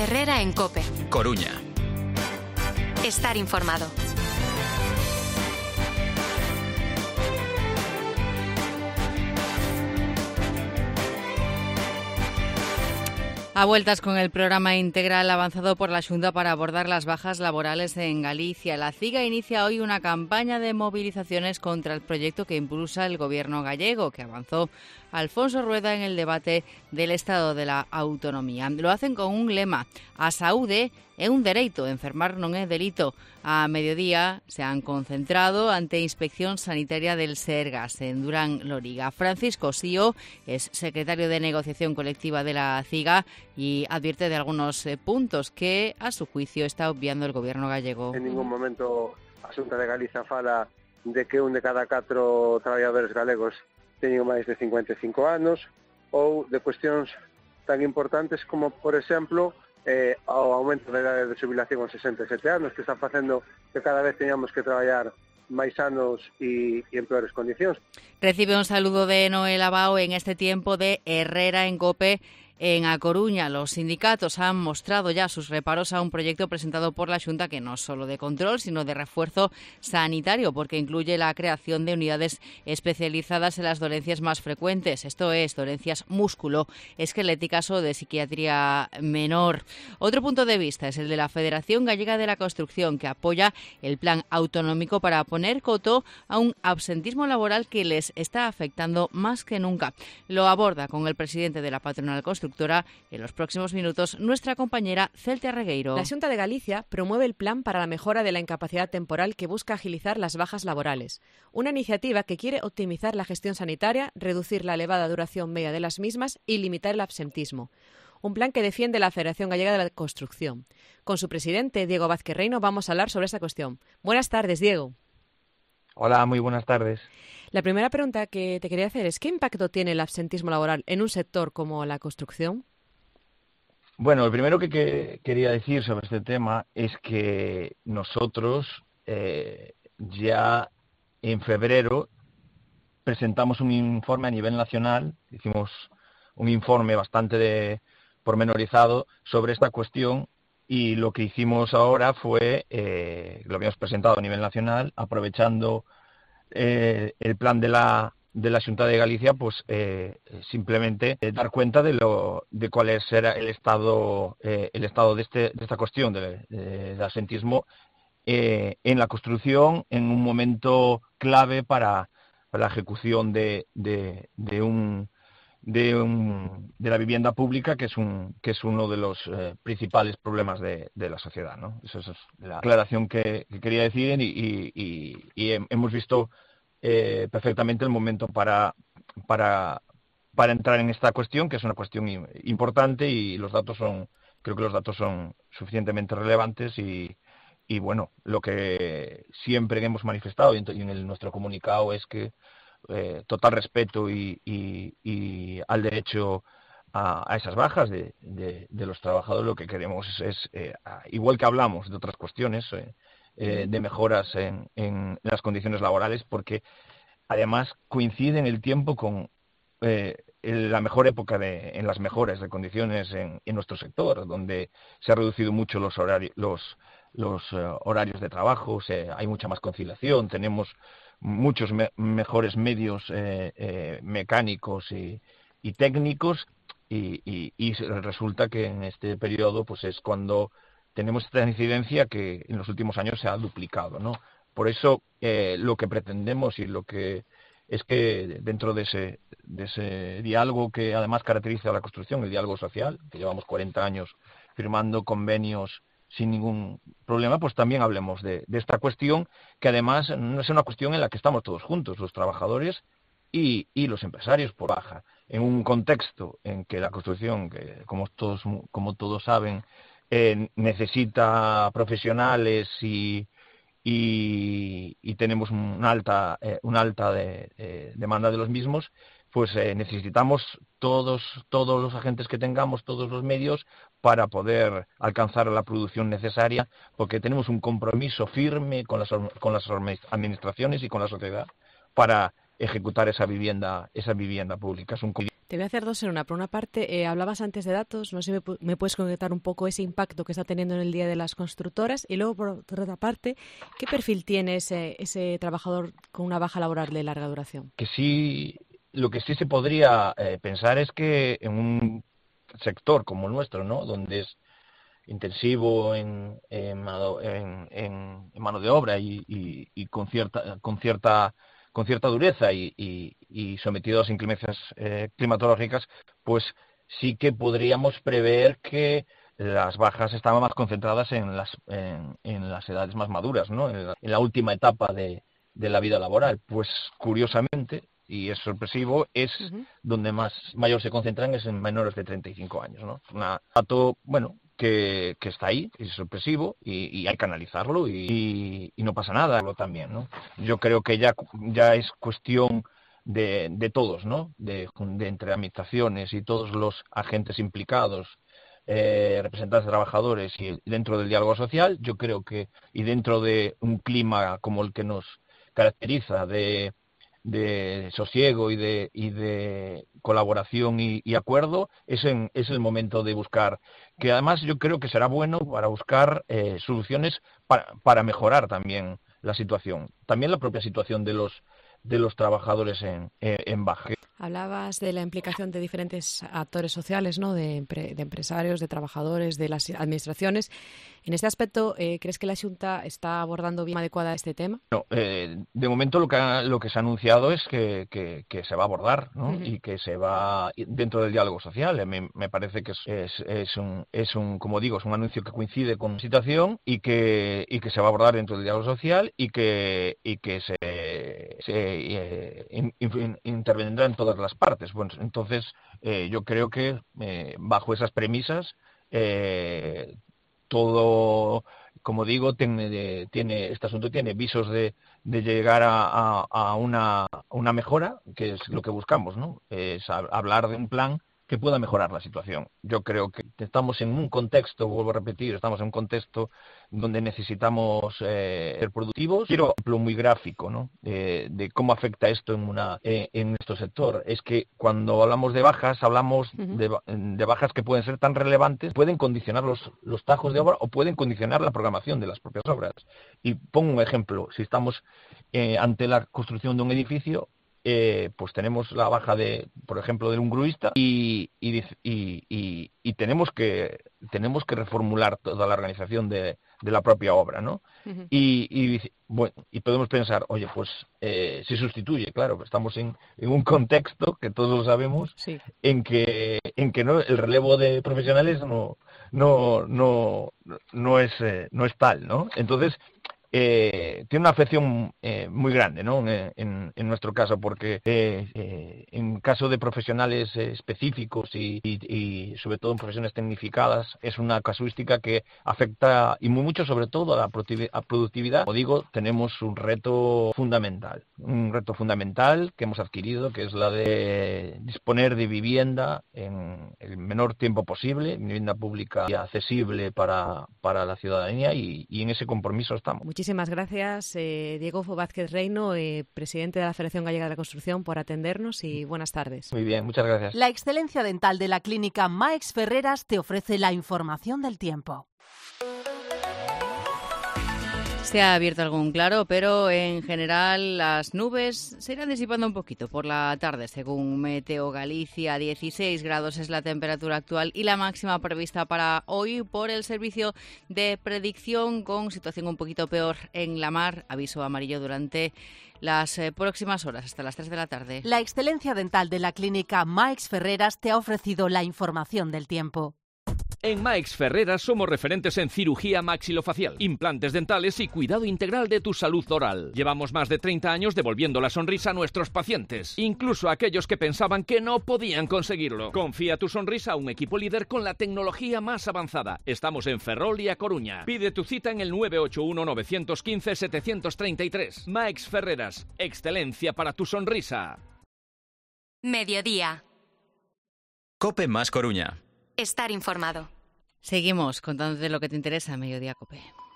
Herrera en COPE. Coruña. Estar informado. A vueltas con el programa integral avanzado por la Xunta para abordar las bajas laborales en Galicia. La CIGA inicia hoy una campaña de movilizaciones contra el proyecto que impulsa el gobierno gallego, que avanzó Alfonso Rueda en el debate del Estado de la Autonomía. Lo hacen con un lema: a saúde é un dereito, enfermar non é delito. A mediodía se han concentrado ante Inspección Sanitaria del Sergas en Durán Loriga. Francisco Sío es secretario de Negociación Colectiva de la CIGA y advierte de algunos puntos que, a su juicio, está obviando el gobierno gallego. En ningún momento a Xunta de Galicia fala de que un de cada 4 traballadores galegos teñen máis de 55 anos ou de cuestións tan importantes como, por exemplo, ao aumento da idade de xubilación aos 67 anos, que está facendo que cada vez teñamos que traballar máis anos e en peores condicións. Recibe un saludo de Noel Abao en este tiempo de Herrera en COPE. En A Coruña, los sindicatos han mostrado ya sus reparos a un proyecto presentado por la Xunta que no es solo de control, sino de refuerzo sanitario, porque incluye la creación de unidades especializadas en las dolencias más frecuentes, esto es, dolencias músculo-esqueléticas o de psiquiatría menor. Otro punto de vista es el de la Federación Gallega de la Construcción, que apoya el plan autonómico para poner coto a un absentismo laboral que les está afectando más que nunca. Lo aborda con el presidente de la patronal constructora en los próximos minutos nuestra compañera Celtia Regueiro. La Xunta de Galicia promueve el plan para la mejora de la incapacidad temporal que busca agilizar las bajas laborales. Una iniciativa que quiere optimizar la gestión sanitaria, reducir la elevada duración media de las mismas y limitar el absentismo. Un plan que defiende la Federación Gallega de la Construcción. Con su presidente, Diego Vázquez Reino, vamos a hablar sobre esta cuestión. Buenas tardes, Diego. Hola, muy buenas tardes. La primera pregunta que te quería hacer es, ¿qué impacto tiene el absentismo laboral en un sector como la construcción? Bueno, lo primero que quería decir sobre este tema es que nosotros ya en febrero presentamos un informe a nivel nacional, hicimos un informe bastante pormenorizado sobre esta cuestión y lo que hicimos ahora fue, lo habíamos presentado a nivel nacional, aprovechando el plan de la Xunta de Galicia, pues simplemente dar cuenta de cuál será el estado de esta cuestión del absentismo en la construcción en un momento clave para la ejecución de la vivienda pública, que es uno de los principales problemas de la sociedad, ¿no? Esa es la aclaración que quería decir y hemos visto perfectamente el momento para entrar en esta cuestión, que es una cuestión importante y creo que los datos son suficientemente relevantes y bueno, lo que siempre hemos manifestado y en nuestro comunicado es que total respeto y al derecho a esas bajas de los trabajadores. Lo que queremos es igual que hablamos de otras cuestiones de mejoras en las condiciones laborales, porque además coincide en el tiempo con la mejor época en las mejoras de condiciones en nuestro sector, donde se ha reducido mucho los horarios de trabajo, hay mucha más conciliación, tenemos muchos mejores medios mecánicos y técnicos y resulta que en este periodo pues es cuando tenemos esta incidencia que en los últimos años se ha duplicado, ¿no? Por eso lo que pretendemos y lo que es que dentro de ese diálogo que además caracteriza a la construcción, el diálogo social, que llevamos 40 años firmando convenios sin ningún problema, pues también hablemos de esta cuestión, que además no es una cuestión en la que estamos todos juntos, los trabajadores y los empresarios por baja, en un contexto en que la construcción, que como todos saben, necesita profesionales y tenemos una alta demanda de los mismos, pues necesitamos todos los agentes que tengamos, todos los medios para poder alcanzar la producción necesaria, porque tenemos un compromiso firme con las administraciones y con la sociedad para ejecutar esa vivienda pública. Te voy a hacer dos en una. Por una parte, hablabas antes de datos, no sé si me puedes concretar un poco ese impacto que está teniendo en el Día de las Constructoras. Y luego, por otra parte, ¿qué perfil tiene ese trabajador con una baja laboral de larga duración? Lo que sí se podría pensar es que en un sector como el nuestro, ¿no?, donde es intensivo en mano de obra y con cierta dureza y sometidos a inclemencias climatológicas, pues sí que podríamos prever que las bajas estaban más concentradas en las edades más maduras, ¿no?, en la última etapa de la vida laboral. Pues curiosamente, y es sorpresivo, es donde mayor se concentran es en menores de 35 años, ¿no? Es un dato, bueno, que está ahí, es sorpresivo y hay que analizarlo y no pasa nada también, ¿no? Yo creo que ya es cuestión de todos, ¿no? De entre administraciones y todos los agentes implicados, representantes de trabajadores y dentro del diálogo social, yo creo que, y dentro de un clima como el que nos caracteriza de sosiego y de colaboración y acuerdo, es el momento de buscar, que además yo creo que será bueno para buscar soluciones para mejorar también la situación, también la propia situación de los trabajadores en baja. Hablabas de la implicación de diferentes actores sociales, ¿no?, de empresarios, de trabajadores, de las administraciones. En este aspecto, ¿crees que la Xunta está abordando bien adecuada este tema? No, de momento lo que se ha anunciado es que se va a abordar, ¿no? Y que se va dentro del diálogo social. Me parece que es un, como digo, es un anuncio que coincide con la situación y que se va a abordar dentro del diálogo social y que se intervendrá en todas las partes. Bueno, entonces yo creo que bajo esas premisas todo, como digo, este asunto tiene visos de llegar a una mejora, que es lo que buscamos, ¿no? Es hablar de un plan que pueda mejorar la situación. Yo creo que estamos en un contexto, vuelvo a repetir, estamos en un contexto donde necesitamos ser productivos. Quiero un ejemplo muy gráfico, ¿no?, de cómo afecta esto en nuestro sector. Es que cuando hablamos de bajas, hablamos de bajas que pueden ser tan relevantes, pueden condicionar los tajos de obra o pueden condicionar la programación de las propias obras. Y pongo un ejemplo. Si estamos ante la construcción de un edificio, pues tenemos la baja por ejemplo, de un gruista y tenemos que reformular toda la organización de la propia obra, ¿no? Bueno, y podemos pensar, oye, pues se sustituye, claro, estamos en un contexto que todos lo sabemos, sí, en que no, el relevo de profesionales no es tal, ¿no? Entonces tiene una afección muy grande, ¿no?, en nuestro caso, porque en caso de profesionales específicos y sobre todo en profesiones tecnificadas, es una casuística que afecta y mucho sobre todo a la productividad. Como digo, tenemos un reto fundamental que hemos adquirido, que es la de disponer de vivienda en el menor tiempo posible, vivienda pública y accesible para la ciudadanía, y en ese compromiso estamos. Muchísimas gracias, Diego Vázquez Reino, presidente de la Federación Gallega de la Construcción, por atendernos y buenas tardes. Muy bien, muchas gracias. La excelencia dental de la clínica Maix Ferreras te ofrece la información del tiempo. Se ha abierto algún claro, pero en general las nubes se irán disipando un poquito por la tarde. Según Meteo Galicia, 16 grados es la temperatura actual y la máxima prevista para hoy por el servicio de predicción, con situación un poquito peor en la mar. Aviso amarillo durante las próximas horas, hasta las 3 de la tarde. La excelencia dental de la clínica Maix Ferreras te ha ofrecido la información del tiempo. En Maix Ferreras somos referentes en cirugía maxilofacial, implantes dentales y cuidado integral de tu salud oral. Llevamos más de 30 años devolviendo la sonrisa a nuestros pacientes, incluso a aquellos que pensaban que no podían conseguirlo. Confía tu sonrisa a un equipo líder con la tecnología más avanzada. Estamos en Ferrol y A Coruña. Pide tu cita en el 981-915-733. Maix Ferreras, excelencia para tu sonrisa. Mediodía. COPE más Coruña. Estar informado. Seguimos contándote lo que te interesa en Mediodía COPE.